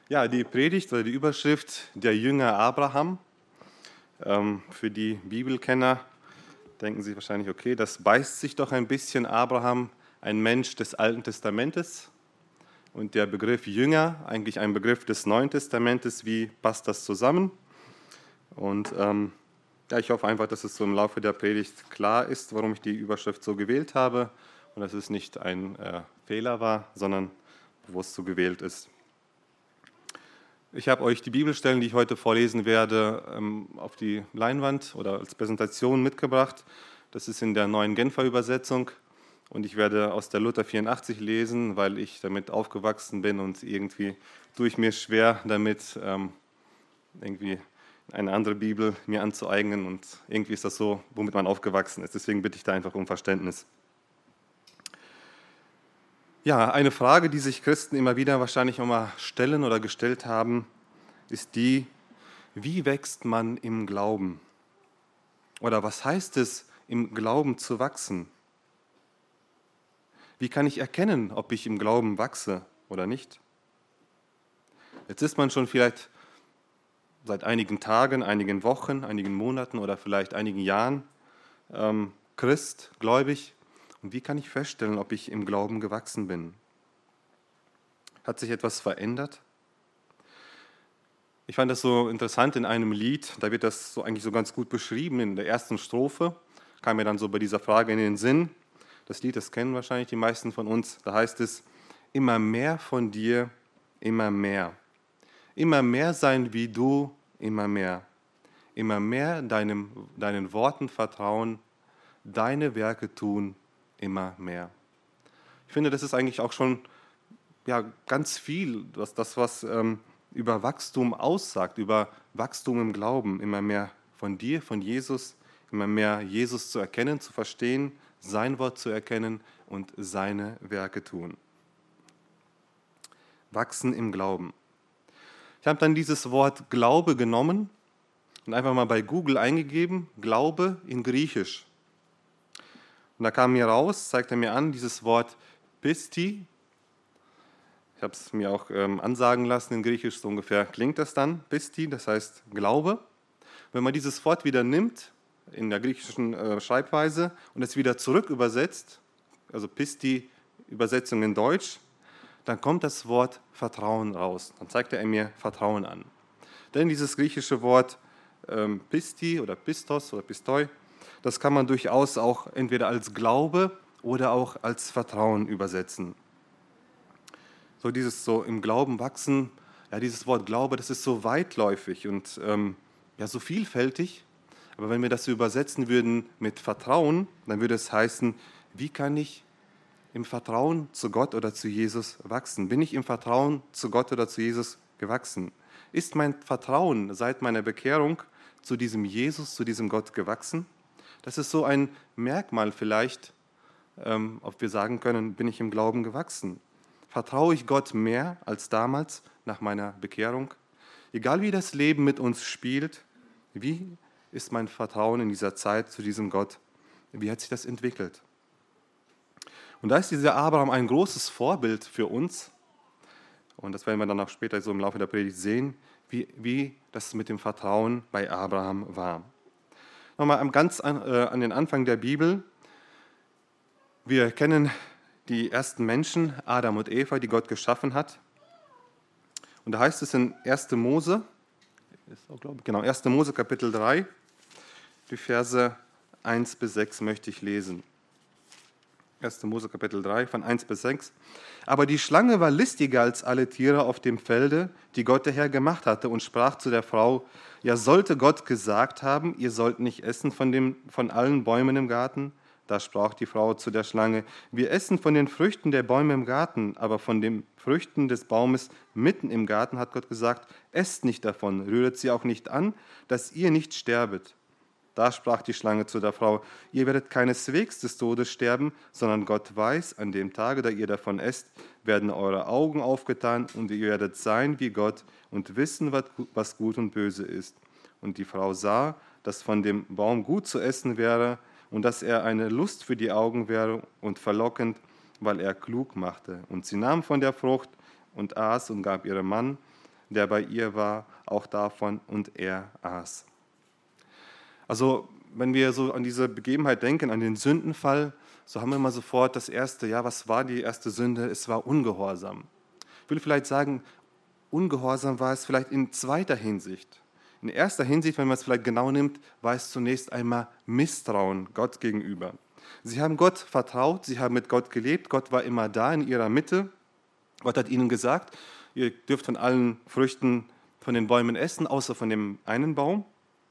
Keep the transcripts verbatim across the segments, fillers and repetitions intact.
Ja, die Predigt oder die Überschrift der Jünger Abraham. Ähm, für die Bibelkenner denken Sie wahrscheinlich, okay, das beißt sich doch ein bisschen. Abraham, ein Mensch des Alten Testamentes, und der Begriff Jünger, eigentlich ein Begriff des Neuen Testamentes. Wie passt das zusammen? Und ähm, ja, ich hoffe einfach, dass es so im Laufe der Predigt klar ist, warum ich die Überschrift so gewählt habe und dass es nicht ein äh, Fehler war, sondern bewusst so gewählt ist. Ich habe euch die Bibelstellen, die ich heute vorlesen werde, ähm, auf die Leinwand oder als Präsentation mitgebracht. Das ist in der neuen Genfer Übersetzung und ich werde aus der Luther vierundachtzig lesen, weil ich damit aufgewachsen bin und irgendwie tue ich mir schwer damit, ähm, irgendwie eine andere Bibel mir anzueignen, und irgendwie ist das so, womit man aufgewachsen ist. Deswegen bitte ich da einfach um Verständnis. Ja, eine Frage, die sich Christen immer wieder wahrscheinlich auch mal stellen oder gestellt haben, ist die: Wie wächst man im Glauben? Oder was heißt es, im Glauben zu wachsen? Wie kann ich erkennen, ob ich im Glauben wachse oder nicht? Jetzt ist man schon vielleicht seit einigen Tagen, einigen Wochen, einigen Monaten oder vielleicht einigen Jahren ähm, Christ, gläubig. Und wie kann ich feststellen, ob ich im Glauben gewachsen bin? Hat sich etwas verändert? Ich fand das so interessant in einem Lied, da wird das so eigentlich so ganz gut beschrieben. In der ersten Strophe kam mir dann so bei dieser Frage in den Sinn. Das Lied, das kennen wahrscheinlich die meisten von uns. Da heißt es: Immer mehr von dir, immer mehr. Immer mehr sein wie du, immer mehr. Immer mehr deinem, deinen Worten vertrauen, deine Werke tun, immer mehr. Ich finde, das ist eigentlich auch schon ja, ganz viel, was, das, was ähm, über Wachstum aussagt, über Wachstum im Glauben. Immer mehr von dir, von Jesus, immer mehr Jesus zu erkennen, zu verstehen, sein Wort zu erkennen und seine Werke tun. Wachsen im Glauben. Ich habe dann dieses Wort Glaube genommen und einfach mal bei Google eingegeben, Glaube in Griechisch. Und da kam mir raus, zeigte mir an, dieses Wort Pisti. Ich habe es mir auch ähm, ansagen lassen in Griechisch, so ungefähr klingt das dann, Pisti, das heißt Glaube. Wenn man dieses Wort wieder nimmt, in der griechischen äh, Schreibweise, und es wieder zurück übersetzt, also Pisti, Übersetzung in Deutsch, dann kommt das Wort Vertrauen raus. Dann zeigt er mir Vertrauen an. Denn dieses griechische Wort ähm, Pisti oder Pistos oder Pistoi, das kann man durchaus auch entweder als Glaube oder auch als Vertrauen übersetzen. So dieses so im Glauben wachsen, ja, dieses Wort Glaube, das ist so weitläufig und ähm, ja, so vielfältig. Aber wenn wir das übersetzen würden mit Vertrauen, dann würde es heißen: Wie kann ich im Vertrauen zu Gott oder zu Jesus wachsen? Bin ich im Vertrauen zu Gott oder zu Jesus gewachsen? Ist mein Vertrauen seit meiner Bekehrung zu diesem Jesus, zu diesem Gott gewachsen? Das ist so ein Merkmal vielleicht, ähm, ob wir sagen können, bin ich im Glauben gewachsen? Vertraue ich Gott mehr als damals nach meiner Bekehrung? Egal wie das Leben mit uns spielt, wie ist mein Vertrauen in dieser Zeit zu diesem Gott? Wie hat sich das entwickelt? Und da ist dieser Abraham ein großes Vorbild für uns. Und das werden wir dann auch später so im Laufe der Predigt sehen, wie, wie das mit dem Vertrauen bei Abraham war. Nochmal ganz an, äh, an den Anfang der Bibel. Wir kennen die ersten Menschen, Adam und Eva, die Gott geschaffen hat. Und da heißt es in erster Mose, genau, erster Mose Kapitel drei, die Verse eins bis sechs möchte ich lesen. erster Mose Kapitel drei, von eins bis sechs. Aber die Schlange war listiger als alle Tiere auf dem Felde, die Gott der Herr gemacht hatte, und sprach zu der Frau: Ja, sollte Gott gesagt haben, ihr sollt nicht essen von, dem, von allen Bäumen im Garten? Da sprach die Frau zu der Schlange: Wir essen von den Früchten der Bäume im Garten, aber von den Früchten des Baumes mitten im Garten hat Gott gesagt: Esst nicht davon, rühret sie auch nicht an, dass ihr nicht sterbet. Da sprach die Schlange zu der Frau: Ihr werdet keineswegs des Todes sterben, sondern Gott weiß, an dem Tage, da ihr davon esst, werden eure Augen aufgetan und ihr werdet sein wie Gott und wissen, was gut und böse ist. Und die Frau sah, dass von dem Baum gut zu essen wäre und dass er eine Lust für die Augen wäre und verlockend, weil er klug machte. Und sie nahm von der Frucht und aß und gab ihrem Mann, der bei ihr war, auch davon, und er aß. Also, wenn wir so an diese Begebenheit denken, an den Sündenfall, so haben wir mal sofort das erste, ja, was war die erste Sünde? Es war Ungehorsam. Ich will vielleicht sagen, Ungehorsam war es vielleicht in zweiter Hinsicht. In erster Hinsicht, wenn man es vielleicht genau nimmt, war es zunächst einmal Misstrauen Gott gegenüber. Sie haben Gott vertraut, sie haben mit Gott gelebt, Gott war immer da in ihrer Mitte. Gott hat ihnen gesagt, ihr dürft von allen Früchten von den Bäumen essen, außer von dem einen Baum.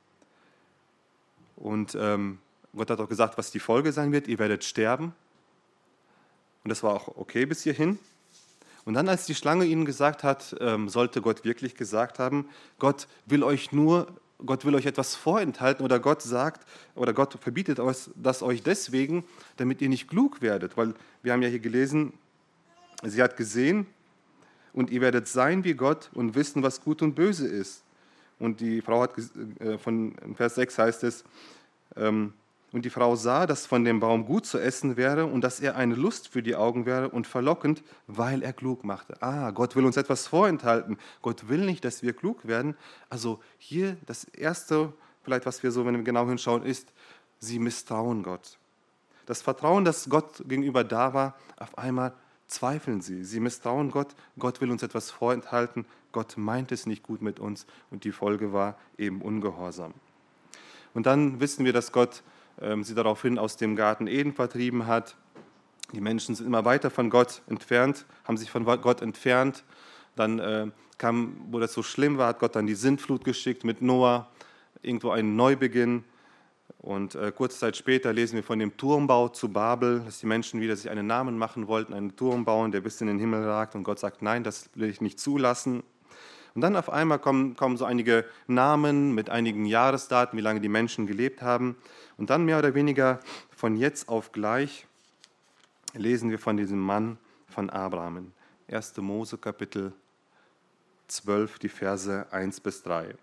Und ähm, Gott hat auch gesagt, was die Folge sein wird, ihr werdet sterben. Und das war auch okay bis hierhin. Und dann, als die Schlange ihnen gesagt hat, ähm, sollte Gott wirklich gesagt haben, Gott will euch nur, Gott will euch etwas vorenthalten oder Gott sagt, oder Gott verbietet euch das euch deswegen, damit ihr nicht klug werdet. Weil wir haben ja hier gelesen, sie hat gesehen und ihr werdet sein wie Gott und wissen, was gut und böse ist. Und die Frau hat, äh, von Vers sechs heißt es, ähm, und die Frau sah, dass von dem Baum gut zu essen wäre und dass er eine Lust für die Augen wäre und verlockend, weil er klug machte. Ah, Gott will uns etwas vorenthalten. Gott will nicht, dass wir klug werden. Also hier das Erste, vielleicht was wir so, wenn wir genau hinschauen, ist, sie misstrauen Gott. Das Vertrauen, das Gott gegenüber da war, auf einmal zweifeln sie. Sie misstrauen Gott. Gott will uns etwas vorenthalten. Gott meint es nicht gut mit uns. Und die Folge war eben Ungehorsam. Und dann wissen wir, dass Gott ähm, sie daraufhin aus dem Garten Eden vertrieben hat. Die Menschen sind immer weiter von Gott entfernt, haben sich von Gott entfernt. Dann äh, kam, wo das so schlimm war, hat Gott dann die Sintflut geschickt mit Noah, irgendwo einen Neubeginn. Und äh, kurze Zeit später lesen wir von dem Turmbau zu Babel, dass die Menschen wieder sich einen Namen machen wollten, einen Turm bauen, der bis in den Himmel ragt. Und Gott sagt, nein, das will ich nicht zulassen. Und dann auf einmal kommen, kommen so einige Namen mit einigen Jahresdaten, wie lange die Menschen gelebt haben. Und dann mehr oder weniger von jetzt auf gleich lesen wir von diesem Mann von Abraham. erster Mose Kapitel zwölf, die Verse eins bis drei.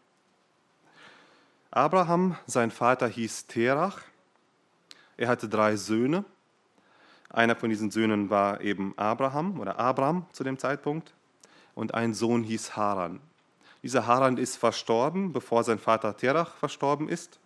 Abraham, sein Vater hieß Terach. Er hatte drei Söhne. Einer von diesen Söhnen war eben Abraham oder Abram zu dem Zeitpunkt. Und ein Sohn hieß Haran. Dieser Haran ist verstorben, bevor sein Vater Terach verstorben ist.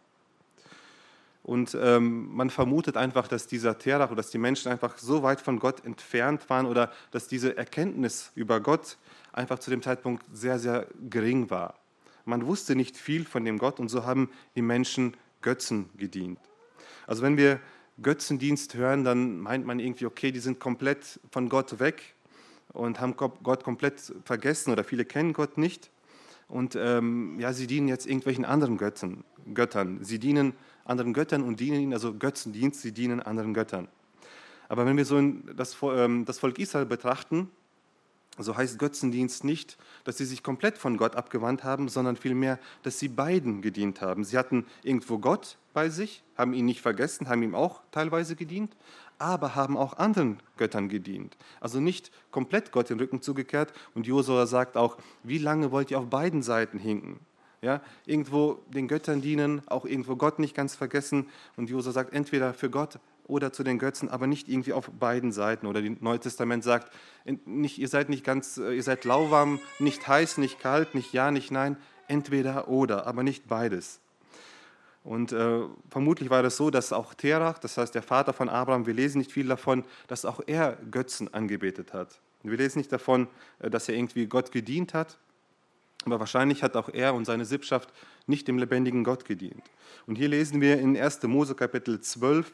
Und ähm, man vermutet einfach, dass dieser Terach oder dass die Menschen einfach so weit von Gott entfernt waren oder dass diese Erkenntnis über Gott einfach zu dem Zeitpunkt sehr, sehr gering war. Man wusste nicht viel von dem Gott und so haben die Menschen Götzen gedient. Also wenn wir Götzendienst hören, dann meint man irgendwie, okay, die sind komplett von Gott weg und haben Gott komplett vergessen oder viele kennen Gott nicht. Und ähm, ja, sie dienen jetzt irgendwelchen anderen Götzen, Göttern. Sie dienen anderen Göttern und dienen ihnen, also Götzendienst, sie dienen anderen Göttern. Aber wenn wir so das, ähm, das Volk Israel betrachten, so heißt Götzendienst nicht, dass sie sich komplett von Gott abgewandt haben, sondern vielmehr, dass sie beiden gedient haben. Sie hatten irgendwo Gott bei sich, haben ihn nicht vergessen, haben ihm auch teilweise gedient, aber haben auch anderen Göttern gedient. Also nicht komplett Gott den Rücken zugekehrt. Und Josua sagt auch, wie lange wollt ihr auf beiden Seiten hinken? Ja, irgendwo den Göttern dienen, auch irgendwo Gott nicht ganz vergessen. Und Josua sagt, entweder für Gott oder zu den Götzen, aber nicht irgendwie auf beiden Seiten. Oder das Neue Testament sagt, nicht, ihr seid nicht ganz, ihr seid lauwarm, nicht heiß, nicht kalt, nicht ja, nicht nein, entweder oder, aber nicht beides. Und äh, vermutlich war das so, dass auch Terach, das heißt der Vater von Abraham, wir lesen nicht viel davon, dass auch er Götzen angebetet hat. Wir lesen nicht davon, dass er irgendwie Gott gedient hat, aber wahrscheinlich hat auch er und seine Sippschaft nicht dem lebendigen Gott gedient. Und hier lesen wir in erster Mose Kapitel zwölf,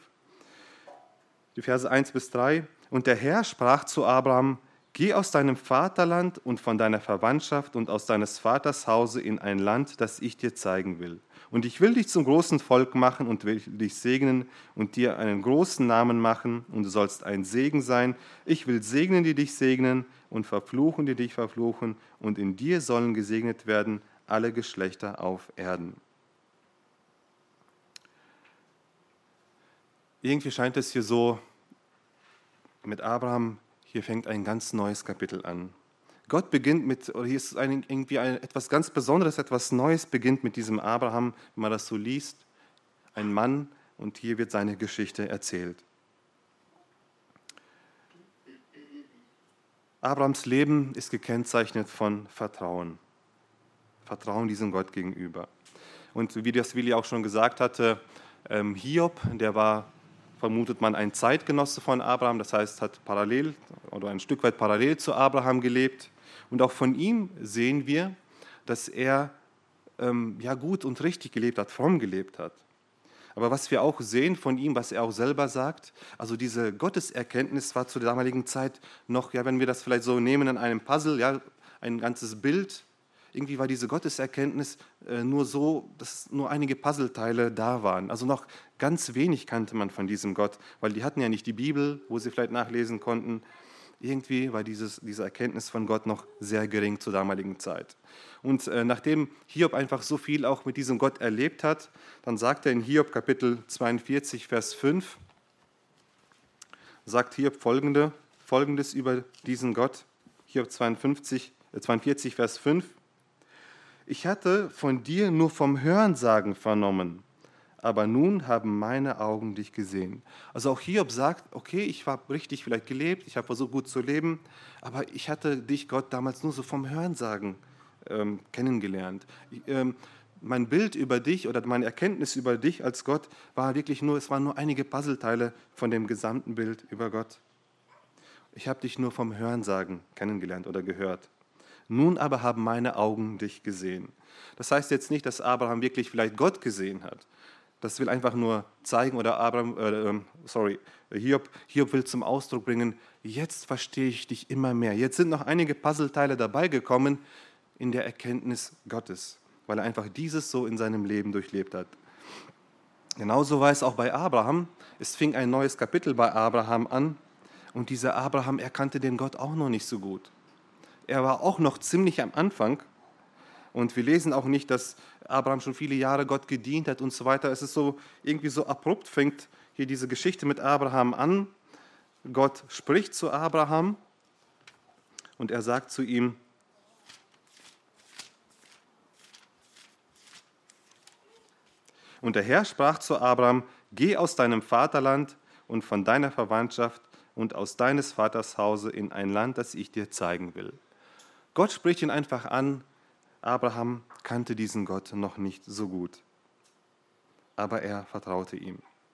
die Verse eins bis drei. Und der Herr sprach zu Abraham, geh aus deinem Vaterland und von deiner Verwandtschaft und aus deines Vaters Hause in ein Land, das ich dir zeigen will. Und ich will dich zum großen Volk machen und will dich segnen und dir einen großen Namen machen und du sollst ein Segen sein. Ich will segnen, die dich segnen und verfluchen, die dich verfluchen und in dir sollen gesegnet werden alle Geschlechter auf Erden. Irgendwie scheint es hier so, mit Abraham, hier fängt ein ganz neues Kapitel an. Gott beginnt mit, oder hier ist ein, irgendwie ein, etwas ganz Besonderes, etwas Neues beginnt mit diesem Abraham, wenn man das so liest, ein Mann, und hier wird seine Geschichte erzählt. Abrahams Leben ist gekennzeichnet von Vertrauen. vertrauen diesem Gott gegenüber. Und wie das Willi auch schon gesagt hatte, ähm, Hiob, der war, vermutet man, ein Zeitgenosse von Abraham, das heißt, hat parallel oder ein Stück weit parallel zu Abraham gelebt. Und auch von ihm sehen wir, dass er ähm, ja, gut und richtig gelebt hat, fromm gelebt hat. Aber was wir auch sehen von ihm, was er auch selber sagt, also diese Gotteserkenntnis war zu der damaligen Zeit noch, ja, wenn wir das vielleicht so nehmen in einem Puzzle, ja, ein ganzes Bild. Irgendwie war diese Gotteserkenntnis äh, nur so, dass nur einige Puzzleteile da waren. Also noch ganz wenig kannte man von diesem Gott, weil die hatten ja nicht die Bibel, wo sie vielleicht nachlesen konnten. Irgendwie war dieses, diese Erkenntnis von Gott noch sehr gering zur damaligen Zeit. Und äh, nachdem Hiob einfach so viel auch mit diesem Gott erlebt hat, dann sagt er in Hiob Kapitel zweiundvierzig, Vers fünf, sagt Hiob folgende, Folgendes über diesen Gott. Hiob zweiundfünfzig, äh, zweiundvierzig, Vers fünf. Ich hatte von dir nur vom Hörensagen vernommen, aber nun haben meine Augen dich gesehen. Also auch Hiob sagt, okay, ich habe richtig vielleicht gelebt, ich habe versucht gut zu leben, aber ich hatte dich, Gott, damals nur so vom Hörensagen ähm, kennengelernt. Ich, ähm, mein Bild über dich oder meine Erkenntnis über dich als Gott war wirklich nur, es waren nur einige Puzzleteile von dem gesamten Bild über Gott. Ich habe dich nur vom Hörensagen kennengelernt oder gehört. Nun aber haben meine Augen dich gesehen. Das heißt jetzt nicht, dass Abraham wirklich vielleicht Gott gesehen hat. Das will einfach nur zeigen, oder Abraham, äh, sorry, Hiob, Hiob will zum Ausdruck bringen, jetzt verstehe ich dich immer mehr. Jetzt sind noch einige Puzzleteile dabei gekommen in der Erkenntnis Gottes, weil er einfach dieses so in seinem Leben durchlebt hat. Genauso war es auch bei Abraham. Es fing ein neues Kapitel bei Abraham an und dieser Abraham erkannte den Gott auch noch nicht so gut. Er war auch noch ziemlich am Anfang. Und wir lesen auch nicht, dass Abraham schon viele Jahre Gott gedient hat und so weiter. Es ist so irgendwie so abrupt, fängt hier diese Geschichte mit Abraham an. Gott spricht zu Abraham und er sagt zu ihm, und der Herr sprach zu Abraham, geh aus deinem Vaterland und von deiner Verwandtschaft und aus deines Vaters Hause in ein Land, das ich dir zeigen will. Gott spricht ihn einfach an. Abraham kannte diesen Gott noch nicht so gut, aber er vertraute ihm.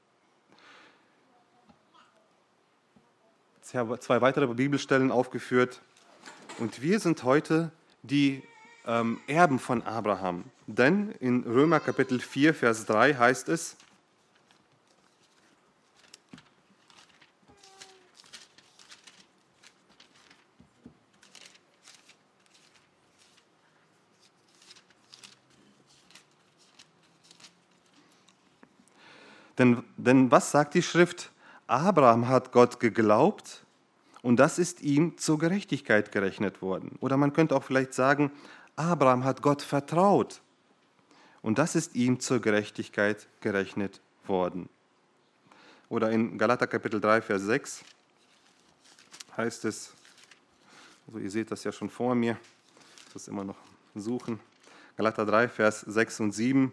Ich habe zwei weitere Bibelstellen aufgeführt und wir sind heute die ähm, Erben von Abraham. Denn in Römer Kapitel vier, Vers drei heißt es, Denn, denn was sagt die Schrift? Abraham hat Gott geglaubt und das ist ihm zur Gerechtigkeit gerechnet worden. Oder man könnte auch vielleicht sagen, Abraham hat Gott vertraut und das ist ihm zur Gerechtigkeit gerechnet worden. Oder in Galater Kapitel drei, Vers sechs heißt es, also ihr seht das ja schon vor mir, ich muss das immer noch suchen, Galater drei, Vers sechs und sieben.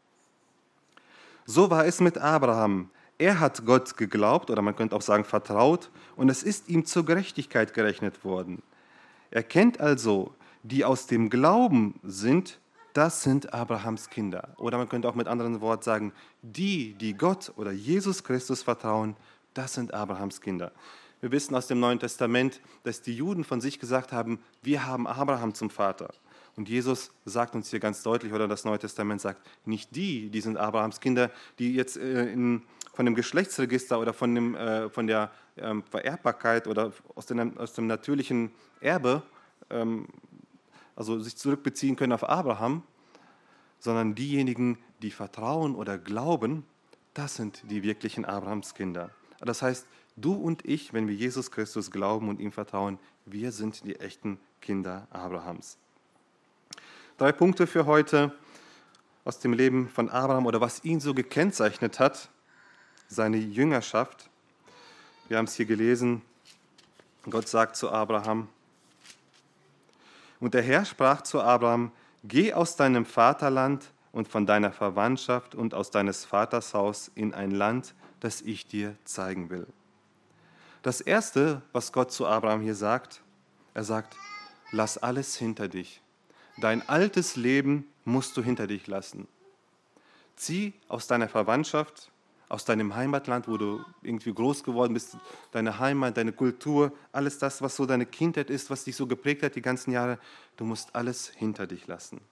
So war es mit Abraham. Er hat Gott geglaubt, oder man könnte auch sagen vertraut, und es ist ihm zur Gerechtigkeit gerechnet worden. Er kennt also, die aus dem Glauben sind, das sind Abrahams Kinder. Oder man könnte auch mit anderen Worten sagen, die, die Gott oder Jesus Christus vertrauen, das sind Abrahams Kinder. Wir wissen aus dem Neuen Testament, dass die Juden von sich gesagt haben, wir haben Abraham zum Vater. Und Jesus sagt uns hier ganz deutlich, oder das Neue Testament sagt, nicht die, die sind Abrahams Kinder, die jetzt äh, in, von dem Geschlechtsregister oder von, dem, äh, von der ähm, Vererbbarkeit oder aus dem, aus dem natürlichen Erbe, ähm, also sich zurückbeziehen können auf Abraham, sondern diejenigen, die vertrauen oder glauben, das sind die wirklichen Abrahams Kinder. Das heißt, du und ich, wenn wir Jesus Christus glauben und ihm vertrauen, wir sind die echten Kinder Abrahams. Drei Punkte für heute aus dem Leben von Abraham oder was ihn so gekennzeichnet hat, seine Jüngerschaft. Wir haben es hier gelesen, Gott sagt zu Abraham, und der Herr sprach zu Abraham, geh aus deinem Vaterland und von deiner Verwandtschaft und aus deines Vaters Haus in ein Land, das ich dir zeigen will. Das Erste, was Gott zu Abraham hier sagt, er sagt, lass alles hinter dich. dein altes Leben musst du hinter dich lassen. Zieh aus deiner Verwandtschaft, aus deinem Heimatland, wo du irgendwie groß geworden bist, deine Heimat, deine Kultur, alles das, was so deine Kindheit ist, was dich so geprägt hat die ganzen Jahre, du musst alles hinter dich lassen.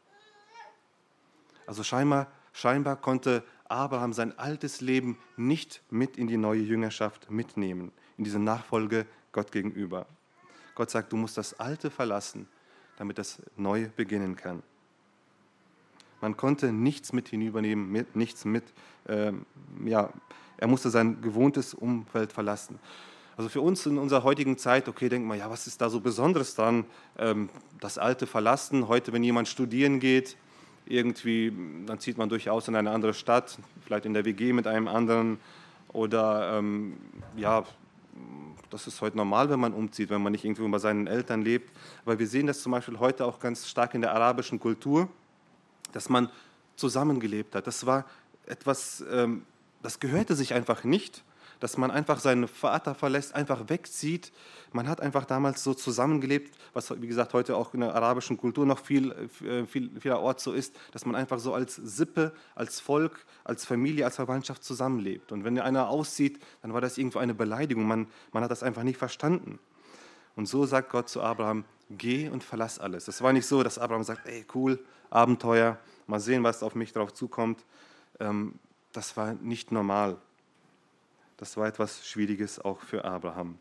Also scheinbar, scheinbar konnte Abraham sein altes Leben nicht mit in die neue Jüngerschaft mitnehmen, in diese Nachfolge Gott gegenüber. Gott sagt, du musst das Alte verlassen, damit das Neue beginnen kann. Man konnte nichts mit hinübernehmen, mit, nichts mit, ähm, ja, er musste sein gewohntes Umfeld verlassen. Also für uns in unserer heutigen Zeit, okay, denkt man, ja, was ist da so Besonderes dran, ähm, das Alte verlassen. Heute, wenn jemand studieren geht, irgendwie, dann zieht man durchaus in eine andere Stadt, vielleicht in der W G mit einem anderen oder, ähm, ja, das ist heute normal, wenn man umzieht, wenn man nicht irgendwo bei seinen Eltern lebt. Aber wir sehen das zum Beispiel heute auch ganz stark in der arabischen Kultur, dass man zusammengelebt hat. Das war etwas, ähm, das gehörte sich einfach nicht, dass man einfach seinen Vater verlässt, einfach wegzieht. Man hat einfach damals so zusammengelebt, was wie gesagt heute auch in der arabischen Kultur noch viel, viel, vielerorts so ist, dass man einfach so als Sippe, als Volk, als Familie, als Verwandtschaft zusammenlebt. Und wenn einer auszieht, dann war das irgendwo eine Beleidigung. Man, man hat das einfach nicht verstanden. Und so sagt Gott zu Abraham, geh und verlass alles. Es war nicht so, dass Abraham sagt, ey cool, Abenteuer, mal sehen, was auf mich drauf zukommt. Das war nicht normal. Das war etwas Schwieriges auch für Abraham.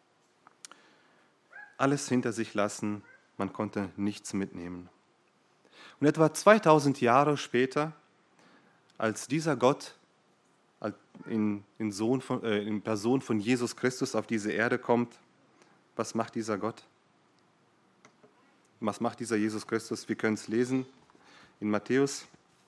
Alles hinter sich lassen, man konnte nichts mitnehmen. Und etwa zweitausend Jahre später, als dieser Gott in, in, Sohn von, äh, in Person von Jesus Christus auf diese Erde kommt, was macht dieser Gott? Was macht dieser Jesus Christus? Wir können es lesen in Matthäus.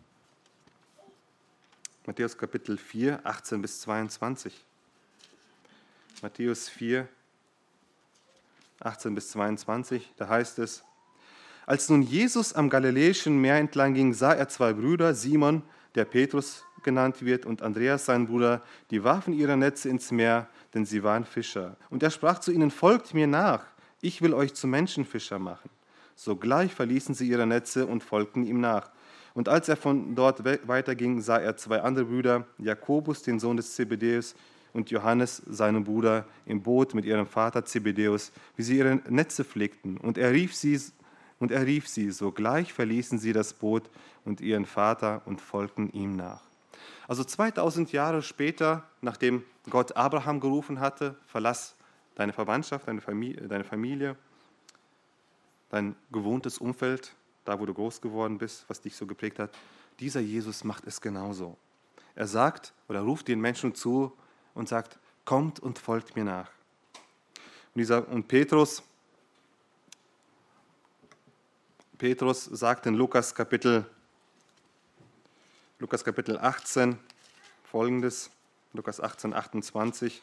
Matthäus Kapitel vier, achtzehn bis zweiundzwanzig. Matthäus vier, achtzehn bis zweiundzwanzig, da heißt es, als nun Jesus am Galiläischen Meer entlang ging, sah er zwei Brüder, Simon, der Petrus genannt wird, und Andreas, sein Bruder, die warfen ihre Netze ins Meer, denn sie waren Fischer. Und er sprach zu ihnen, folgt mir nach, ich will euch zu Menschenfischer machen. Sogleich verließen sie ihre Netze und folgten ihm nach. Und als er von dort weiterging, sah er zwei andere Brüder, Jakobus, den Sohn des Zebedäus, und Johannes, seinen Bruder, im Boot mit ihrem Vater Zebedäus, wie sie ihre Netze pflegten. Und er rief sie, und er rief sie, sogleich verließen sie das Boot und ihren Vater und folgten ihm nach. Also zweitausend Jahre später, nachdem Gott Abraham gerufen hatte, verlass deine Verwandtschaft, deine Familie, deine Familie, dein gewohntes Umfeld, da wo du groß geworden bist, was dich so geprägt hat. Dieser Jesus macht es genauso. Er sagt oder ruft den Menschen zu und sagt, kommt und folgt mir nach. Und, dieser, und Petrus, Petrus sagt in Lukas Kapitel, Lukas Kapitel achtzehn folgendes, Lukas achtzehn, achtundzwanzig.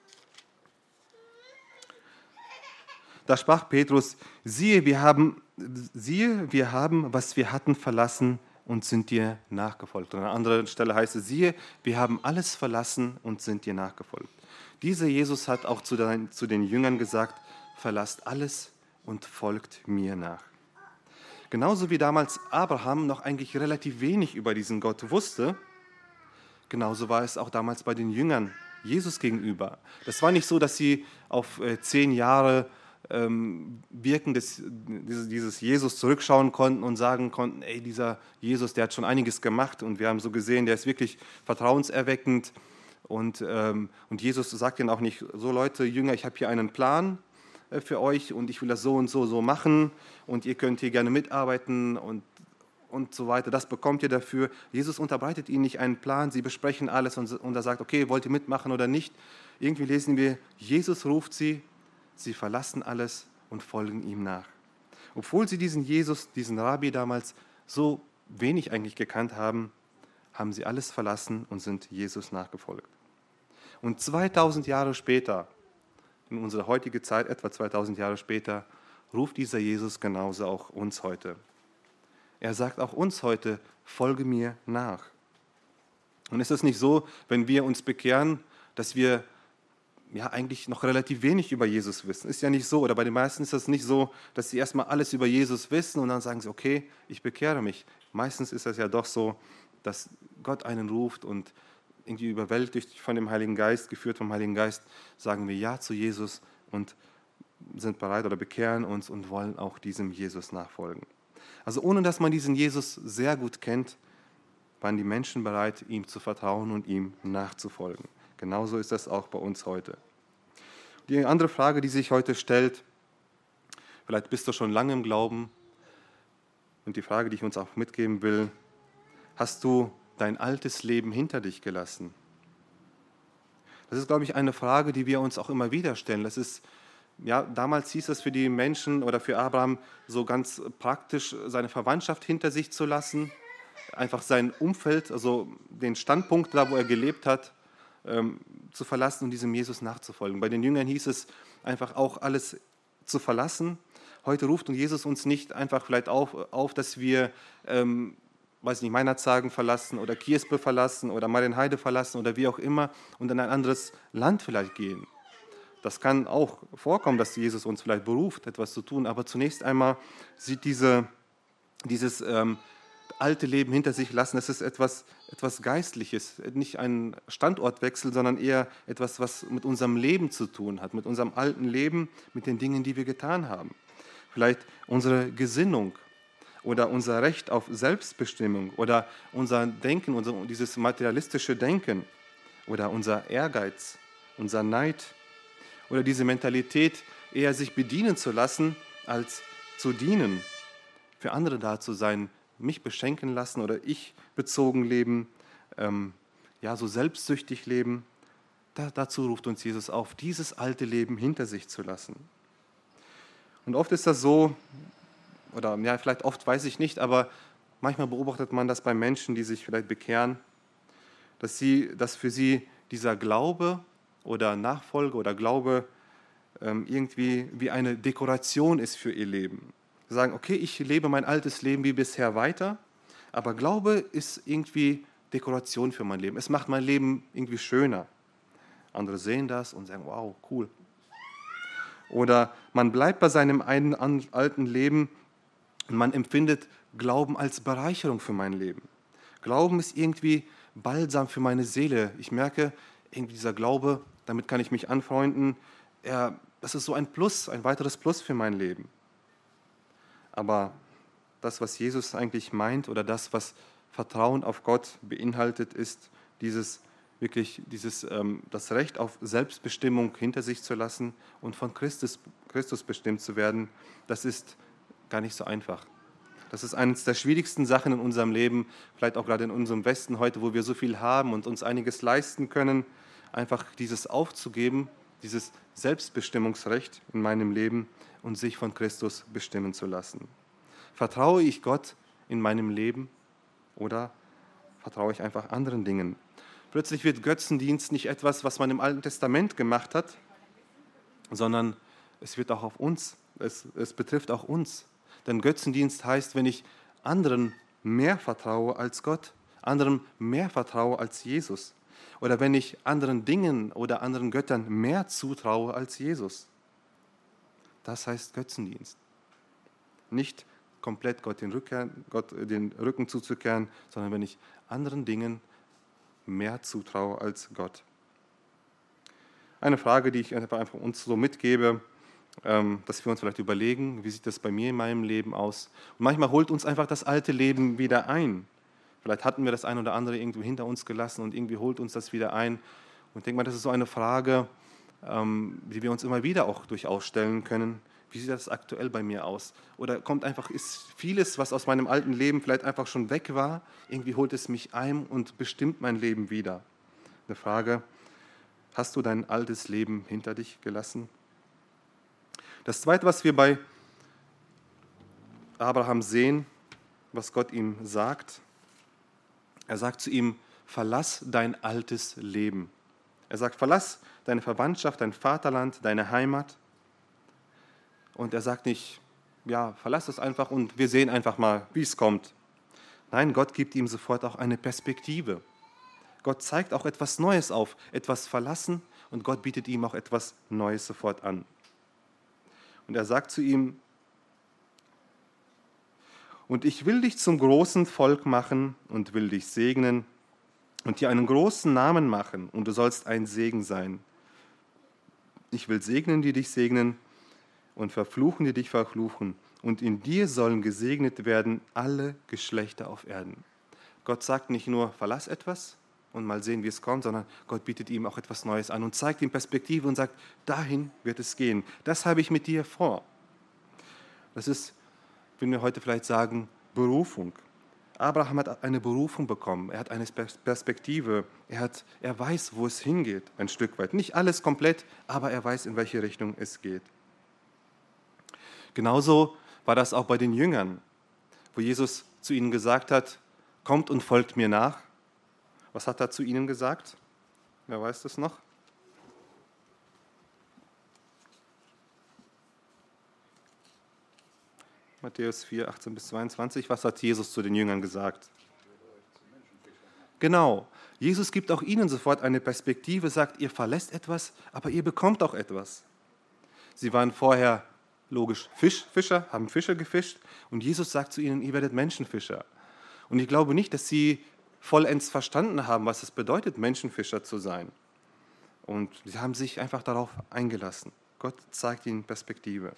Da sprach Petrus, siehe, wir haben, siehe, wir haben, was wir hatten, verlassen und sind dir nachgefolgt. Und an einer anderen Stelle heißt es, siehe, wir haben alles verlassen und sind dir nachgefolgt. Dieser Jesus hat auch zu den, zu den Jüngern gesagt, verlasst alles und folgt mir nach. Genauso wie damals Abraham noch eigentlich relativ wenig über diesen Gott wusste, genauso war es auch damals bei den Jüngern Jesus gegenüber. Das war nicht so, dass sie auf äh, zehn Jahre ähm, Wirken des, dieses, dieses Jesus zurückschauen konnten und sagen konnten, ey, dieser Jesus, der hat schon einiges gemacht und wir haben so gesehen, der ist wirklich vertrauenserweckend. Und, ähm, und Jesus sagt ihnen auch nicht, so Leute, Jünger, ich habe hier einen Plan äh, für euch und ich will das so und so so machen und ihr könnt hier gerne mitarbeiten und und so weiter, das bekommt ihr dafür. Jesus unterbreitet ihnen nicht einen Plan, sie besprechen alles und, und er sagt, okay, wollt ihr mitmachen oder nicht? Irgendwie lesen wir, Jesus ruft sie, sie verlassen alles und folgen ihm nach. Obwohl sie diesen Jesus, diesen Rabbi damals so wenig eigentlich gekannt haben, haben sie alles verlassen und sind Jesus nachgefolgt. Und zweitausend Jahre später, in unserer heutigen Zeit, etwa zweitausend Jahre später, ruft dieser Jesus genauso auch uns heute. Er sagt auch uns heute, folge mir nach. Und ist es nicht so, wenn wir uns bekehren, dass wir ja eigentlich noch relativ wenig über Jesus wissen. Ist ja nicht so, oder bei den meisten ist das nicht so, dass sie erstmal alles über Jesus wissen und dann sagen sie, okay, ich bekehre mich. Meistens ist das ja doch so, dass Gott einen ruft und irgendwie überwältigt von dem Heiligen Geist, geführt vom Heiligen Geist, sagen wir Ja zu Jesus und sind bereit oder bekehren uns und wollen auch diesem Jesus nachfolgen. Also ohne dass man diesen Jesus sehr gut kennt, waren die Menschen bereit, ihm zu vertrauen und ihm nachzufolgen. Genauso ist das auch bei uns heute. Die andere Frage, die sich heute stellt, vielleicht bist du schon lange im Glauben, und die Frage, die ich uns auch mitgeben will, hast du dein altes Leben hinter dich gelassen? Das ist, glaube ich, eine Frage, die wir uns auch immer wieder stellen. Das ist, ja, damals hieß es für die Menschen oder für Abraham so ganz praktisch, seine Verwandtschaft hinter sich zu lassen, einfach sein Umfeld, also den Standpunkt da, wo er gelebt hat, ähm, zu verlassen und diesem Jesus nachzufolgen. Bei den Jüngern hieß es einfach auch alles zu verlassen. Heute ruft Jesus uns nicht einfach vielleicht auf, auf dass wir, ähm, weiß nicht, Meinerzhagen verlassen oder Kiersbe verlassen oder Marienheide verlassen oder wie auch immer und in ein anderes Land vielleicht gehen. Das kann auch vorkommen, dass Jesus uns vielleicht beruft, etwas zu tun, aber zunächst einmal sieht diese, dieses ähm, alte Leben hinter sich lassen, das ist etwas, etwas Geistliches, nicht ein Standortwechsel, sondern eher etwas, was mit unserem Leben zu tun hat, mit unserem alten Leben, mit den Dingen, die wir getan haben. Vielleicht unsere Gesinnung oder unser Recht auf Selbstbestimmung oder unser Denken, unser, dieses materialistische Denken oder unser Ehrgeiz, unser Neid oder diese Mentalität, eher sich bedienen zu lassen, als zu dienen, für andere da zu sein, mich beschenken lassen oder ich bezogen leben, ähm, ja, so selbstsüchtig leben. Da, dazu ruft uns Jesus auf, dieses alte Leben hinter sich zu lassen. Und oft ist das so, oder ja, vielleicht oft weiß ich nicht, aber manchmal beobachtet man das bei Menschen, die sich vielleicht bekehren, dass, sie, dass für sie dieser Glaube oder Nachfolge oder Glaube ähm, irgendwie wie eine Dekoration ist für ihr Leben. Sie sagen, okay, ich lebe mein altes Leben wie bisher weiter, aber Glaube ist irgendwie Dekoration für mein Leben. Es macht mein Leben irgendwie schöner. Andere sehen das und sagen, wow, cool. Oder man bleibt bei seinem einen alten Leben und man empfindet Glauben als Bereicherung für mein Leben. Glauben ist irgendwie Balsam für meine Seele. Ich merke, irgendwie dieser Glaube, damit kann ich mich anfreunden. Er, das ist so ein Plus, ein weiteres Plus für mein Leben. Aber das, was Jesus eigentlich meint oder das, was Vertrauen auf Gott beinhaltet, ist dieses wirklich dieses, ähm, das Recht auf Selbstbestimmung hinter sich zu lassen und von Christus, Christus bestimmt zu werden. Das ist gar nicht so einfach. Das ist eines der schwierigsten Sachen in unserem Leben, vielleicht auch gerade in unserem Westen heute, wo wir so viel haben und uns einiges leisten können, einfach dieses aufzugeben, dieses Selbstbestimmungsrecht in meinem Leben und sich von Christus bestimmen zu lassen. Vertraue ich Gott in meinem Leben oder vertraue ich einfach anderen Dingen? Plötzlich wird Götzendienst nicht etwas, was man im Alten Testament gemacht hat, sondern es wird auch auf uns, es, es betrifft auch uns. Denn Götzendienst heißt, wenn ich anderen mehr vertraue als Gott, anderen mehr vertraue als Jesus. Oder wenn ich anderen Dingen oder anderen Göttern mehr zutraue als Jesus. Das heißt Götzendienst. Nicht komplett Gott den, Rückkehren, Gott den Rücken zuzukehren, sondern wenn ich anderen Dingen mehr zutraue als Gott. Eine Frage, die ich einfach uns so mitgebe, dass wir uns vielleicht überlegen, wie sieht das bei mir in meinem Leben aus? Und manchmal holt uns einfach das alte Leben wieder ein. Vielleicht hatten wir das ein oder andere irgendwie hinter uns gelassen und irgendwie holt uns das wieder ein. Und ich denke mal, das ist so eine Frage, die wir uns immer wieder auch durchaus stellen können. Wie sieht das aktuell bei mir aus? Oder kommt einfach, ist vieles, was aus meinem alten Leben vielleicht einfach schon weg war, irgendwie holt es mich ein und bestimmt mein Leben wieder? Eine Frage, hast du dein altes Leben hinter dich gelassen? Das Zweite, was wir bei Abraham sehen, was Gott ihm sagt, er sagt zu ihm, verlass dein altes Leben. Er sagt, verlass deine Verwandtschaft, dein Vaterland, deine Heimat. Und er sagt nicht, ja, verlass es einfach und wir sehen einfach mal, wie es kommt. Nein, Gott gibt ihm sofort auch eine Perspektive. Gott zeigt auch etwas Neues auf, etwas verlassen und Gott bietet ihm auch etwas Neues sofort an. Und er sagt zu ihm, und ich will dich zum großen Volk machen und will dich segnen und dir einen großen Namen machen und du sollst ein Segen sein. Ich will segnen, die dich segnen und verfluchen, die dich verfluchen. Und in dir sollen gesegnet werden alle Geschlechter auf Erden. Gott sagt nicht nur, verlass etwas und mal sehen, wie es kommt, sondern Gott bietet ihm auch etwas Neues an und zeigt ihm Perspektive und sagt, dahin wird es gehen. Das habe ich mit dir vor. Das ist, wenn wir heute vielleicht sagen, Berufung. Abraham hat eine Berufung bekommen, er hat eine Perspektive, er, hat, er weiß, wo es hingeht, ein Stück weit. Nicht alles komplett, aber er weiß, in welche Richtung es geht. Genauso war das auch bei den Jüngern, wo Jesus zu ihnen gesagt hat, kommt und folgt mir nach. Was hat er zu ihnen gesagt? Wer weiß das noch? Matthäus vier, achtzehn bis zweiundzwanzig. Was hat Jesus zu den Jüngern gesagt? Genau. Jesus gibt auch ihnen sofort eine Perspektive, sagt, ihr verlässt etwas, aber ihr bekommt auch etwas. Sie waren vorher, logisch, Fisch, Fischer, haben Fische gefischt und Jesus sagt zu ihnen, ihr werdet Menschenfischer. Und ich glaube nicht, dass sie vollends verstanden haben, was es bedeutet, Menschenfischer zu sein. Und sie haben sich einfach darauf eingelassen. Gott zeigt ihnen Perspektive.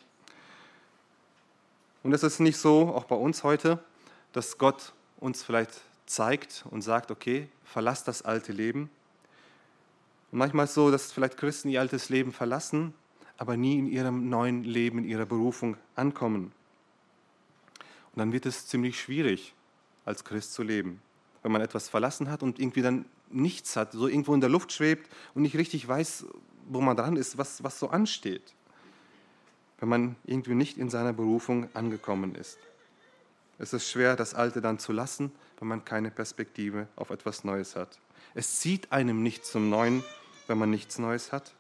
Und es ist nicht so, auch bei uns heute, dass Gott uns vielleicht zeigt und sagt, okay, verlass das alte Leben. Und manchmal ist es so, dass vielleicht Christen ihr altes Leben verlassen, aber nie in ihrem neuen Leben, in ihrer Berufung ankommen. Und dann wird es ziemlich schwierig, als Christ zu leben, wenn man etwas verlassen hat und irgendwie dann nichts hat, so irgendwo in der Luft schwebt und nicht richtig weiß, wo man dran ist, was, was so ansteht, wenn man irgendwie nicht in seiner Berufung angekommen ist. Es ist schwer, das Alte dann zu lassen, wenn man keine Perspektive auf etwas Neues hat. Es zieht einem nicht zum Neuen, wenn man nichts Neues hat.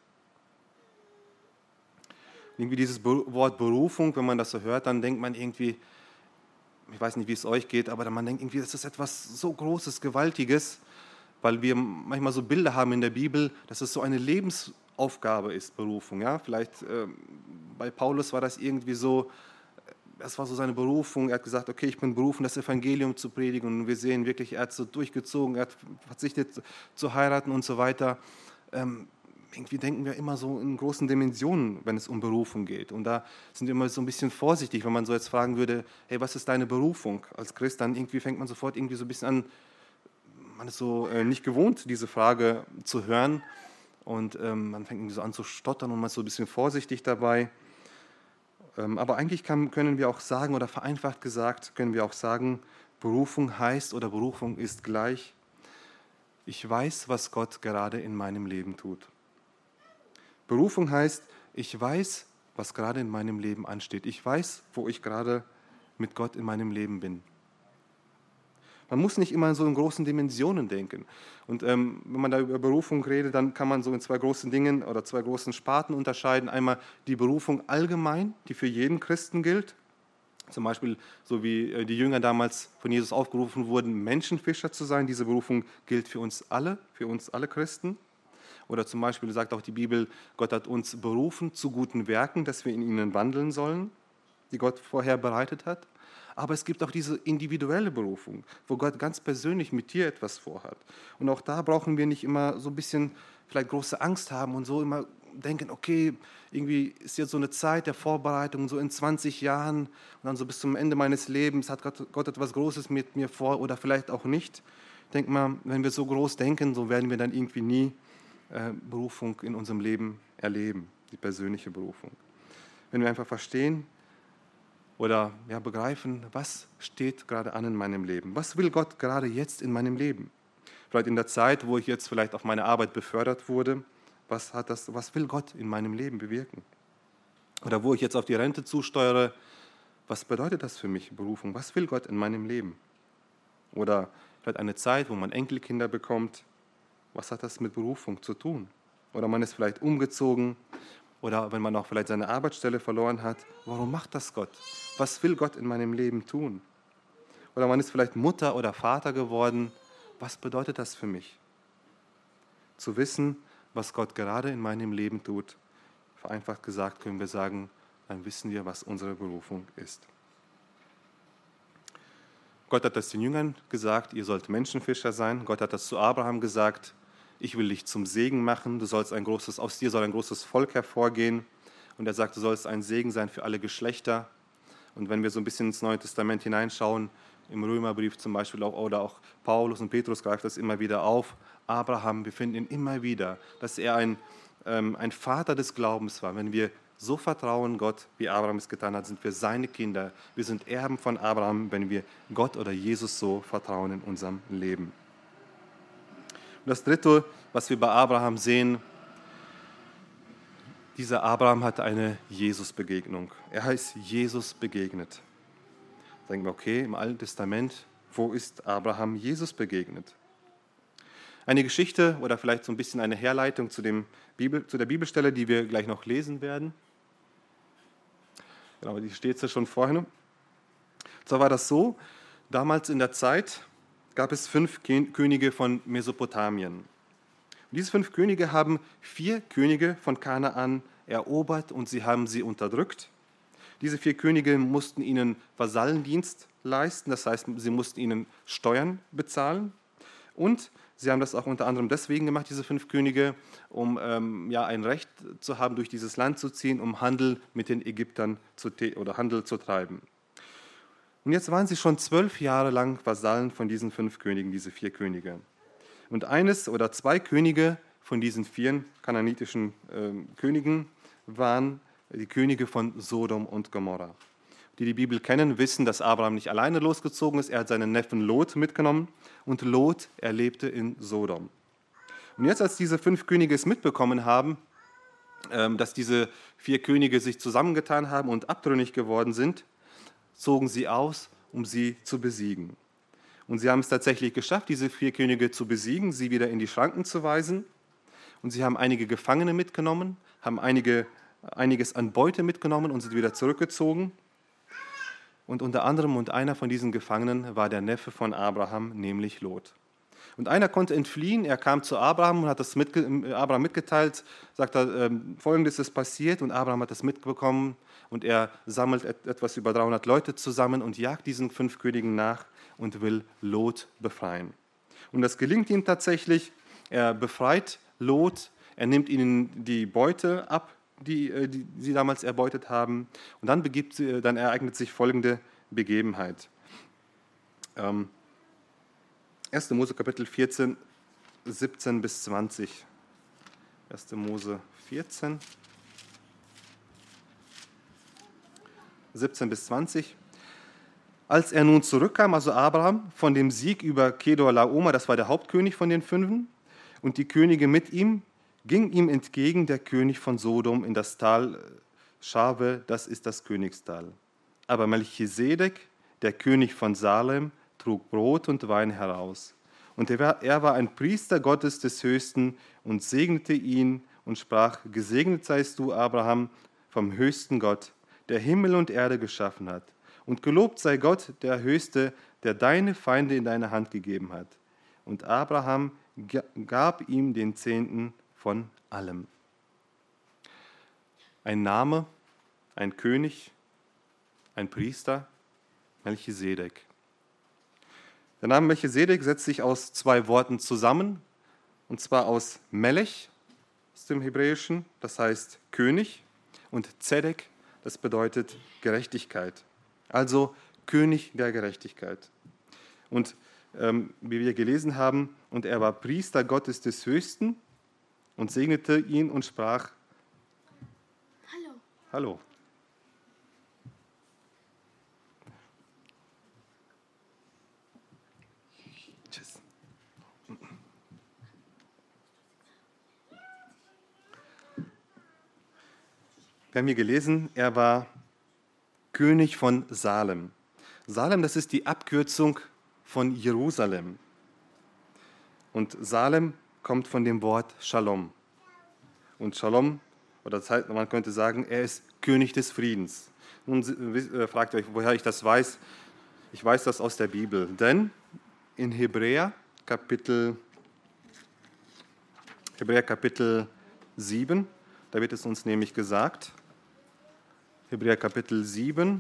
Irgendwie dieses Wort Berufung, wenn man das so hört, dann denkt man irgendwie, ich weiß nicht, wie es euch geht, aber man denkt irgendwie, das ist etwas so Großes, Gewaltiges, weil wir manchmal so Bilder haben in der Bibel, dass es so eine Lebensaufgabe ist, Berufung. Ja? Vielleicht äh, bei Paulus war das irgendwie so, das war so seine Berufung. Er hat gesagt, okay, ich bin berufen, das Evangelium zu predigen. Und wir sehen wirklich, er hat so durchgezogen, er hat verzichtet zu heiraten und so weiter. Ähm, irgendwie denken wir immer so in großen Dimensionen, wenn es um Berufung geht. Und da sind wir immer so ein bisschen vorsichtig, wenn man so jetzt fragen würde, hey, was ist deine Berufung als Christ? Dann irgendwie fängt man sofort irgendwie so ein bisschen an, man ist so äh, nicht gewohnt, diese Frage zu hören. Und ähm, man fängt irgendwie so an zu stottern und man ist so ein bisschen vorsichtig dabei. Ähm, aber eigentlich kann, können wir auch sagen, oder vereinfacht gesagt, können wir auch sagen, Berufung heißt oder Berufung ist gleich, ich weiß, was Gott gerade in meinem Leben tut. Berufung heißt, ich weiß, was gerade in meinem Leben ansteht. Ich weiß, wo ich gerade mit Gott in meinem Leben bin. Man muss nicht immer in so in großen Dimensionen denken. Und ähm, wenn man da über Berufung redet, dann kann man so in zwei großen Dingen oder zwei großen Sparten unterscheiden. Einmal die Berufung allgemein, die für jeden Christen gilt. Zum Beispiel, so wie die Jünger damals von Jesus aufgerufen wurden, Menschenfischer zu sein. Diese Berufung gilt für uns alle, für uns alle Christen. Oder zum Beispiel sagt auch die Bibel, Gott hat uns berufen zu guten Werken, dass wir in ihnen wandeln sollen, die Gott vorher bereitet hat. Aber es gibt auch diese individuelle Berufung, wo Gott ganz persönlich mit dir etwas vorhat. Und auch da brauchen wir nicht immer so ein bisschen vielleicht große Angst haben und so immer denken, okay, irgendwie ist jetzt so eine Zeit der Vorbereitung, so in zwanzig Jahren und dann so bis zum Ende meines Lebens hat Gott, Gott etwas Großes mit mir vor oder vielleicht auch nicht. Ich denke mal, wenn wir so groß denken, so werden wir dann irgendwie nie äh, Berufung in unserem Leben erleben, die persönliche Berufung. Wenn wir einfach verstehen, oder ja, begreifen, was steht gerade an in meinem Leben? Was will Gott gerade jetzt in meinem Leben? Vielleicht in der Zeit, wo ich jetzt vielleicht auf meine Arbeit befördert wurde, was, hat das, was will Gott in meinem Leben bewirken? Oder wo ich jetzt auf die Rente zusteuere, was bedeutet das für mich, Berufung? Was will Gott in meinem Leben? Oder vielleicht eine Zeit, wo man Enkelkinder bekommt, was hat das mit Berufung zu tun? Oder man ist vielleicht umgezogen, oder wenn man auch vielleicht seine Arbeitsstelle verloren hat, warum macht das Gott? Was will Gott in meinem Leben tun? Oder man ist vielleicht Mutter oder Vater geworden, was bedeutet das für mich? Zu wissen, was Gott gerade in meinem Leben tut, vereinfacht gesagt können wir sagen, dann wissen wir, was unsere Berufung ist. Gott hat das den Jüngern gesagt, ihr sollt Menschenfischer sein. Gott hat das zu Abraham gesagt, ich will dich zum Segen machen, du sollst ein großes, aus dir soll ein großes Volk hervorgehen. Und er sagt, du sollst ein Segen sein für alle Geschlechter. Und wenn wir so ein bisschen ins Neue Testament hineinschauen, im Römerbrief zum Beispiel auch, oder auch Paulus und Petrus greift das immer wieder auf, Abraham, wir finden ihn immer wieder, dass er ein, ähm, ein Vater des Glaubens war. Wenn wir so vertrauen Gott, wie Abraham es getan hat, sind wir seine Kinder. Wir sind Erben von Abraham, wenn wir Gott oder Jesus so vertrauen in unserem Leben. Und das Dritte, was wir bei Abraham sehen, dieser Abraham hatte eine Jesus-Begegnung. Er ist Jesus begegnet. Da denken wir, okay, im Alten Testament, wo ist Abraham Jesus begegnet? Eine Geschichte oder vielleicht so ein bisschen eine Herleitung zu, dem Bibel, zu der Bibelstelle, die wir gleich noch lesen werden. Genau, die steht ja schon vorhin. Und zwar war das so, damals in der Zeit gab es fünf Könige von Mesopotamien. Und diese fünf Könige haben vier Könige von Kanaan erobert und sie haben sie unterdrückt. Diese vier Könige mussten ihnen Vasallendienst leisten, das heißt, sie mussten ihnen Steuern bezahlen. Und sie haben das auch unter anderem deswegen gemacht, diese fünf Könige, um ähm, ja, ein Recht zu haben, durch dieses Land zu ziehen, um Handel mit den Ägyptern zu, oder Handel zu treiben. Und jetzt waren sie schon zwölf Jahre lang Vasallen von diesen fünf Königen, diese vier Könige. Und eines oder zwei Könige von diesen vier kanaanitischen äh, Königen waren die Könige von Sodom und Gomorra. Die die Bibel kennen, wissen, dass Abraham nicht alleine losgezogen ist. Er hat seinen Neffen Lot mitgenommen und Lot, er lebte in Sodom. Und jetzt, als diese fünf Könige es mitbekommen haben, äh, dass diese vier Könige sich zusammengetan haben und abtrünnig geworden sind, zogen sie aus, um sie zu besiegen. Und sie haben es tatsächlich geschafft, diese vier Könige zu besiegen, sie wieder in die Schranken zu weisen. Und sie haben einige Gefangene mitgenommen, haben einige, einiges an Beute mitgenommen und sind wieder zurückgezogen. Und unter anderem und einer von diesen Gefangenen war der Neffe von Abraham, nämlich Lot. Und einer konnte entfliehen, er kam zu Abraham und hat das mit, Abraham mitgeteilt, sagt er, Folgendes ist passiert, und Abraham hat das mitbekommen und er sammelt etwas über dreihundert Leute zusammen und jagt diesen fünf Königen nach und will Lot befreien. Und das gelingt ihm tatsächlich, er befreit Lot, er nimmt ihnen die Beute ab, die, die sie damals erbeutet haben, und dann, begibt, dann ereignet sich folgende Begebenheit. Ähm, erster Mose Kapitel vierzehn, siebzehn bis zwanzig. erster Mose vierzehn, siebzehn bis zwanzig. Als er nun zurückkam, also Abraham, von dem Sieg über Kedorlaomer, das war der Hauptkönig von den Fünfen, und die Könige mit ihm, ging ihm entgegen der König von Sodom in das Tal Schave, das ist das Königstal. Aber Melchisedek, der König von Salem, trug Brot und Wein heraus. Und er war, er war ein Priester Gottes des Höchsten und segnete ihn und sprach, gesegnet seist du, Abraham, vom höchsten Gott, der Himmel und Erde geschaffen hat. Und gelobt sei Gott, der Höchste, der deine Feinde in deine Hand gegeben hat. Und Abraham gab ihm den Zehnten von allem. Ein Name, ein König, ein Priester, Melchisedek. Der Name Melchisedek setzt sich aus zwei Worten zusammen, und zwar aus Melech, aus dem Hebräischen, das heißt König, und Zedek, das bedeutet Gerechtigkeit. Also König der Gerechtigkeit. Und ähm, wie wir gelesen haben, und er war Priester Gottes des Höchsten und segnete ihn und sprach, Hallo. Hallo. Tschüss. Wir haben hier gelesen, er war König von Salem. Salem, das ist die Abkürzung von Jerusalem. Und Salem kommt von dem Wort Shalom. Und Shalom, oder das heißt, man könnte sagen, er ist König des Friedens. Nun fragt ihr euch, woher ich das weiß. Ich weiß das aus der Bibel. Denn in Hebräer Kapitel Hebräer Kapitel sieben, da wird es uns nämlich gesagt, Hebräer Kapitel sieben,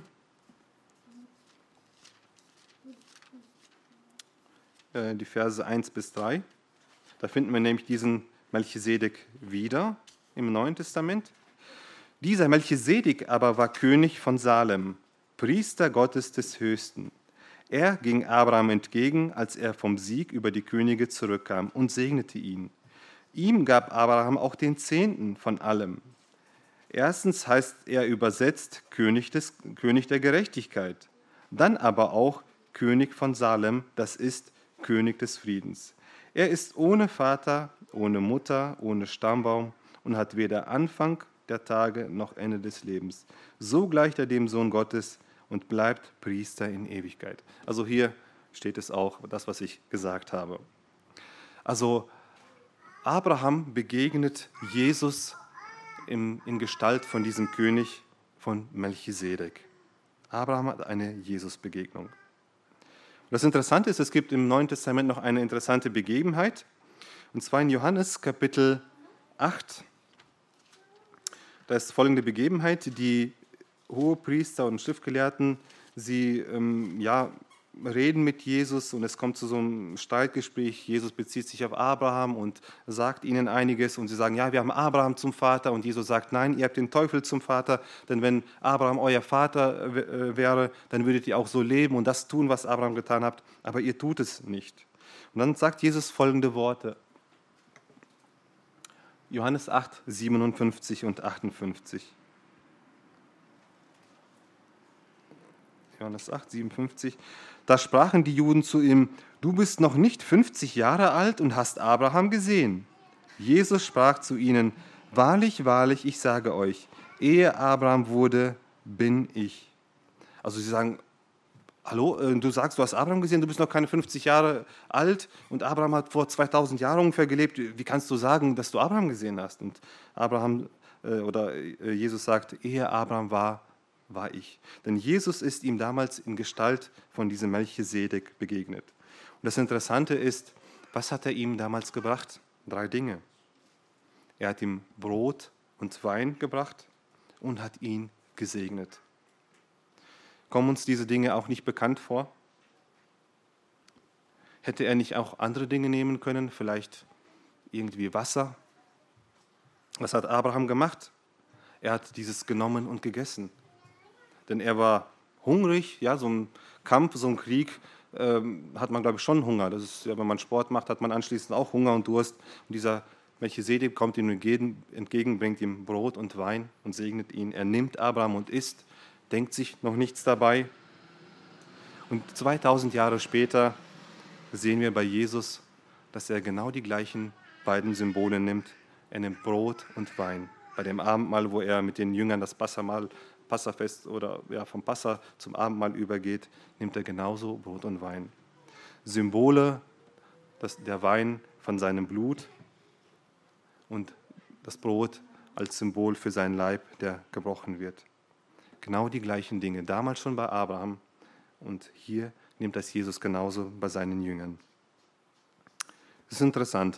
äh, die Verse eins bis drei, da finden wir nämlich diesen Melchisedek wieder im Neuen Testament. Dieser Melchisedek aber war König von Salem, Priester Gottes des Höchsten. Er ging Abraham entgegen, als er vom Sieg über die Könige zurückkam, und segnete ihn. Ihm gab Abraham auch den Zehnten von allem. Erstens heißt er übersetzt König, des, König der Gerechtigkeit, dann aber auch König von Salem, das ist König des Friedens. Er ist ohne Vater, ohne Mutter, ohne Stammbaum und hat weder Anfang der Tage noch Ende des Lebens. So gleicht er dem Sohn Gottes und bleibt Priester in Ewigkeit. Also hier steht es auch, das, was ich gesagt habe. Also Abraham begegnet Jesus in, in Gestalt von diesem König von Melchisedek. Abraham hat eine Jesus-Begegnung. Das Interessante ist, es gibt im Neuen Testament noch eine interessante Begebenheit, und zwar in Johannes Kapitel acht. Da ist folgende Begebenheit: Die Hohepriester und Schriftgelehrten, sie ähm, ja, reden mit Jesus und es kommt zu so einem Streitgespräch. Jesus bezieht sich auf Abraham und sagt ihnen einiges und sie sagen, ja, wir haben Abraham zum Vater, und Jesus sagt, nein, ihr habt den Teufel zum Vater, denn wenn Abraham euer Vater w- wäre, dann würdet ihr auch so leben und das tun, was Abraham getan habt, aber ihr tut es nicht. Und dann sagt Jesus folgende Worte: Johannes acht, siebenundfünfzig und achtundfünfzig. Johannes acht, siebenundfünfzig. Da sprachen die Juden zu ihm: Du bist noch nicht fünfzig Jahre alt und hast Abraham gesehen. Jesus sprach zu ihnen: Wahrlich, wahrlich, ich sage euch, ehe Abraham wurde, bin ich. Also sie sagen: Hallo, du sagst, du hast Abraham gesehen, du bist noch keine fünfzig Jahre alt und Abraham hat vor zweitausend Jahren ungefähr gelebt. Wie kannst du sagen, dass du Abraham gesehen hast? Und Abraham äh, oder äh, Jesus sagt: Ehe Abraham war, war ich. Denn Jesus ist ihm damals in Gestalt von diesem Melchisedek begegnet. Und das Interessante ist, was hat er ihm damals gebracht? Drei Dinge. Er hat ihm Brot und Wein gebracht und hat ihn gesegnet. Kommen uns diese Dinge auch nicht bekannt vor? Hätte er nicht auch andere Dinge nehmen können? Vielleicht irgendwie Wasser? Was hat Abraham gemacht? Er hat dieses genommen und gegessen. Denn er war hungrig, ja, so ein Kampf, so ein Krieg, ähm, hat man, glaube ich, schon Hunger. Das ist, ja, wenn man Sport macht, hat man anschließend auch Hunger und Durst. Und dieser Melchisedek kommt ihm entgegen, entgegen, bringt ihm Brot und Wein und segnet ihn. Er nimmt Abraham und isst, denkt sich noch nichts dabei. Und zweitausend Jahre später sehen wir bei Jesus, dass er genau die gleichen beiden Symbole nimmt. Er nimmt Brot und Wein. Bei dem Abendmahl, wo er mit den Jüngern das Passamahl Passafest oder ja, vom Passa zum Abendmahl übergeht, nimmt er genauso Brot und Wein. Symbole, das, der Wein von seinem Blut und das Brot als Symbol für seinen Leib, der gebrochen wird. Genau die gleichen Dinge, damals schon bei Abraham, und hier nimmt das Jesus genauso bei seinen Jüngern. Das ist interessant.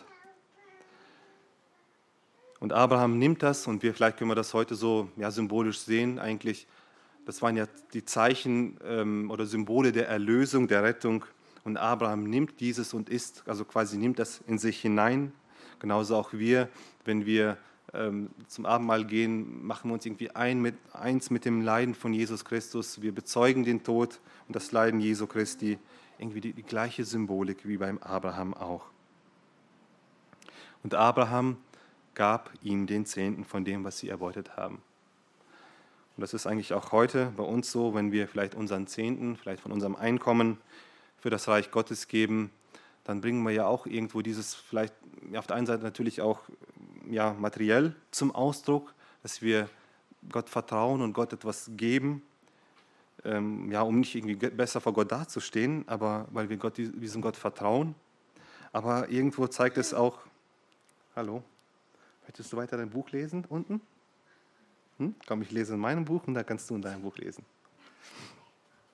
Und Abraham nimmt das, und wir, vielleicht können wir das heute so ja, symbolisch sehen, eigentlich, das waren ja die Zeichen ähm, oder Symbole der Erlösung, der Rettung. Und Abraham nimmt dieses und isst, also quasi nimmt das in sich hinein. Genauso auch wir, wenn wir ähm, zum Abendmahl gehen, machen wir uns irgendwie ein mit, eins mit dem Leiden von Jesus Christus. Wir bezeugen den Tod und das Leiden Jesu Christi. Irgendwie die, die gleiche Symbolik wie beim Abraham auch. Und Abraham gab ihm den Zehnten von dem, was sie erbeutet haben. Und das ist eigentlich auch heute bei uns so, wenn wir vielleicht unseren Zehnten, vielleicht von unserem Einkommen für das Reich Gottes geben, dann bringen wir ja auch irgendwo dieses, vielleicht ja, auf der einen Seite natürlich auch ja, materiell zum Ausdruck, dass wir Gott vertrauen und Gott etwas geben, ähm, ja, um nicht irgendwie besser vor Gott dazustehen, aber weil wir Gott, diesem Gott vertrauen. Aber irgendwo zeigt es auch, hallo, möchtest du weiter dein Buch lesen unten? Hm? Komm, ich lese in meinem Buch und dann kannst du in deinem Buch lesen.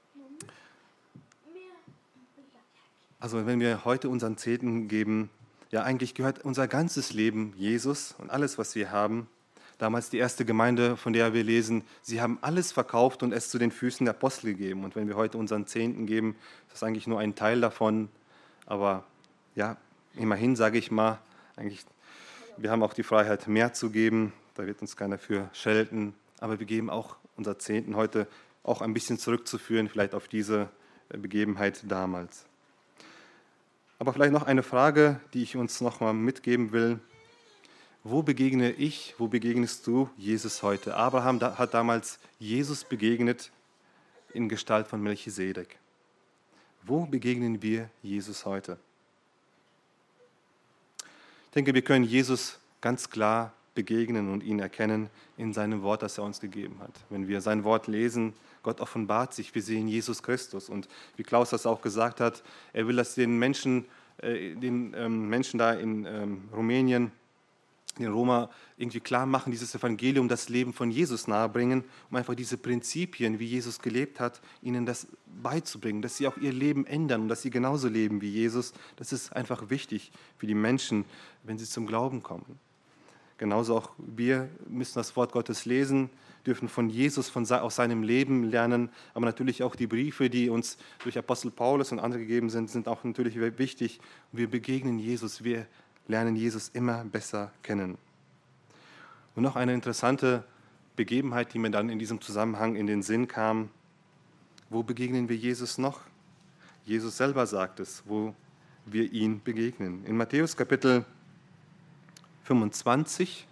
Also wenn wir heute unseren Zehnten geben, ja, eigentlich gehört unser ganzes Leben Jesus und alles, was wir haben. Damals die erste Gemeinde, von der wir lesen, sie haben alles verkauft und es zu den Füßen der Apostel gegeben. Und wenn wir heute unseren Zehnten geben, ist das eigentlich nur ein Teil davon. Aber ja, immerhin sage ich mal, eigentlich, wir haben auch die Freiheit, mehr zu geben. Da wird uns keiner für schelten. Aber wir geben auch unser Zehnten heute auch ein bisschen zurückzuführen, vielleicht auf diese Begebenheit damals. Aber vielleicht noch eine Frage, die ich uns noch mal mitgeben will. Wo begegne ich, wo begegnest du Jesus heute? Abraham hat damals Jesus begegnet in Gestalt von Melchisedek. Wo begegnen wir Jesus heute? Ich denke, wir können Jesus ganz klar begegnen und ihn erkennen in seinem Wort, das er uns gegeben hat. Wenn wir sein Wort lesen, Gott offenbart sich, wir sehen Jesus Christus. Und wie Klaus das auch gesagt hat, er will das den Menschen, äh, den ähm, Menschen da in ähm, Rumänien, den Roma irgendwie klar machen, dieses Evangelium, das Leben von Jesus nahebringen, um einfach diese Prinzipien, wie Jesus gelebt hat, ihnen das beizubringen, dass sie auch ihr Leben ändern und dass sie genauso leben wie Jesus. Das ist einfach wichtig für die Menschen, wenn sie zum Glauben kommen. Genauso auch wir müssen das Wort Gottes lesen, dürfen von Jesus, von, aus seinem Leben lernen, aber natürlich auch die Briefe, die uns durch Apostel Paulus und andere gegeben sind, sind auch natürlich wichtig. Wir begegnen Jesus, wir lernen Jesus immer besser kennen. Und noch eine interessante Begebenheit, die mir dann in diesem Zusammenhang in den Sinn kam. Wo begegnen wir Jesus noch? Jesus selber sagt es, wo wir ihn begegnen. In Matthäus Kapitel fünfundzwanzig,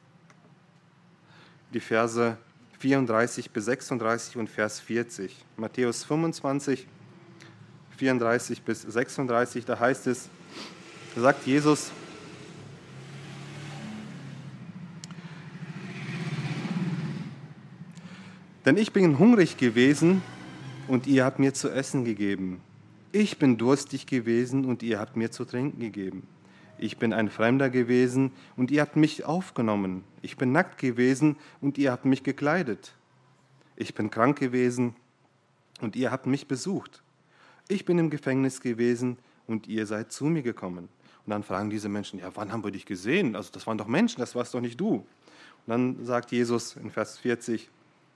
die Verse vierunddreißig bis sechsunddreißig und Vers vierzig. Matthäus fünfundzwanzig, vierunddreißig bis sechsunddreißig, da heißt es, da sagt Jesus, denn ich bin hungrig gewesen und ihr habt mir zu essen gegeben. Ich bin durstig gewesen und ihr habt mir zu trinken gegeben. Ich bin ein Fremder gewesen und ihr habt mich aufgenommen. Ich bin nackt gewesen und ihr habt mich gekleidet. Ich bin krank gewesen und ihr habt mich besucht. Ich bin im Gefängnis gewesen und ihr seid zu mir gekommen. Und dann fragen diese Menschen, ja, wann haben wir dich gesehen? Also das waren doch Menschen, das warst doch nicht du. Und dann sagt Jesus in Vers vierzig,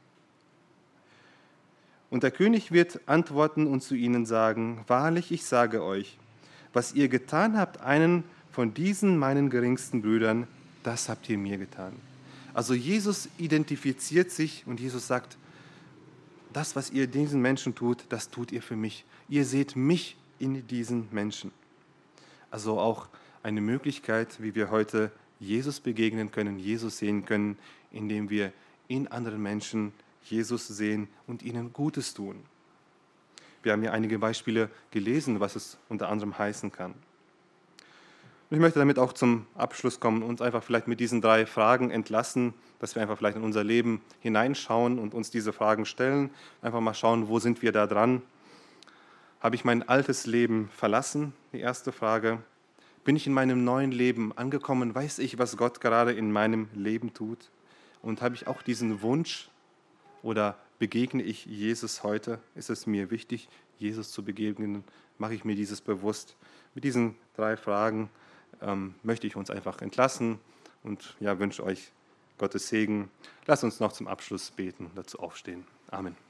und der König wird antworten und zu ihnen sagen, wahrlich, ich sage euch, was ihr getan habt, einen von diesen meinen geringsten Brüdern, das habt ihr mir getan. Also Jesus identifiziert sich und Jesus sagt, das, was ihr diesen Menschen tut, das tut ihr für mich. Ihr seht mich in diesen Menschen. Also auch eine Möglichkeit, wie wir heute Jesus begegnen können, Jesus sehen können, indem wir in anderen Menschen Jesus sehen und ihnen Gutes tun. Wir haben ja einige Beispiele gelesen, was es unter anderem heißen kann. Und ich möchte damit auch zum Abschluss kommen und einfach vielleicht mit diesen drei Fragen entlassen, dass wir einfach vielleicht in unser Leben hineinschauen und uns diese Fragen stellen. Einfach mal schauen, wo sind wir da dran? Habe ich mein altes Leben verlassen? Die erste Frage. Bin ich in meinem neuen Leben angekommen? Weiß ich, was Gott gerade in meinem Leben tut? Und habe ich auch diesen Wunsch, oder begegne ich Jesus heute? Ist es mir wichtig, Jesus zu begegnen? Mache ich mir dieses bewusst? Mit diesen drei Fragen ähm, möchte ich uns einfach entlassen und ja, wünsche euch Gottes Segen. Lasst uns noch zum Abschluss beten und dazu aufstehen. Amen.